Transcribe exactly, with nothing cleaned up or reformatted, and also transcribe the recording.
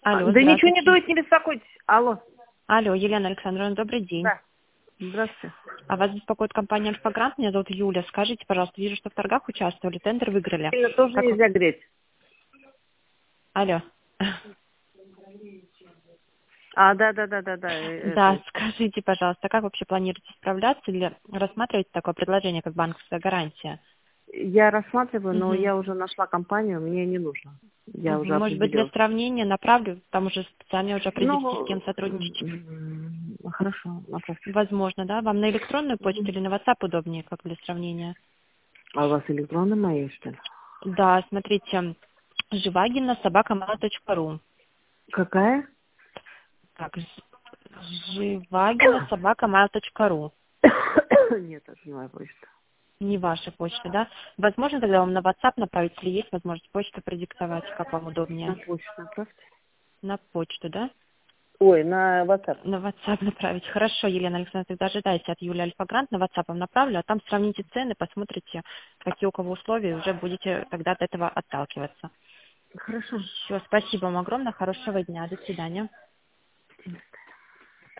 А, Алло, да ничего не здравствуйте. дует, не беспокойтесь. Алло. Алло, Елена Александровна, добрый день. Да. Здравствуйте. А вас беспокоит компания «Альфа-Грант», меня зовут Юля. Скажите, пожалуйста, вижу, что в торгах участвовали, тендер выиграли. Сильно тоже Как вы- нельзя греть. Алло. А, да, да, да, да, да. э, Да, это- скажите, пожалуйста, как вообще планируете справляться или рассматриваете такое предложение, как банковская гарантия? Я рассматриваю, но Мгм. я уже нашла компанию, мне не нужно. Я уже Мгм. Может быть, для определилась. сравнения направлю, там уже специально уже определитесь, с кем Ну, сотрудничать. м, хорошо, направьте. Возможно, да? Вам на электронную почту Мгм. или на WhatsApp удобнее, как для сравнения? А у вас электронная моя, что ли? Да, смотрите, живагина собака мала точка ру. Какая? Так, живагина собака mail точка ру. Нет, это не моя почта. Не ваша почта, да? Возможно, тогда вам на WhatsApp направить, или есть возможность почту продиктовать, как вам На удобнее? почту направьте. На почту, да? Ой, на WhatsApp. На WhatsApp направить. Хорошо, Елена Александровна, тогда ожидайте от Юли Альфа-Грант, на WhatsApp вам направлю, а там сравните цены, посмотрите, какие у кого условия, и уже будете тогда от этого отталкиваться. Хорошо. Все, спасибо вам огромное, хорошего дня, до свидания.